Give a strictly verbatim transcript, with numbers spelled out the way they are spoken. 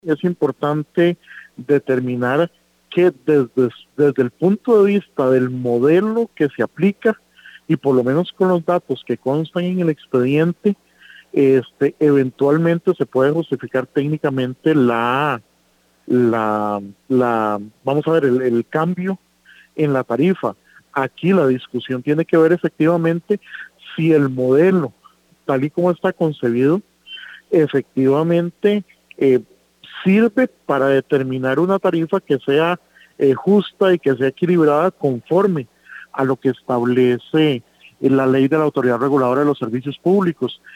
Es importante determinar que desde, desde el punto de vista del modelo que se aplica, y por lo menos con los datos que constan en el expediente, este, eventualmente se puede justificar técnicamente la, la, la vamos a ver, el, el cambio en la tarifa. Aquí la discusión tiene que ver efectivamente si el modelo, tal y como está concebido, efectivamente eh, sirve para determinar una tarifa que sea eh, justa y que sea equilibrada conforme a lo que establece la ley de la Autoridad Reguladora de los Servicios Públicos.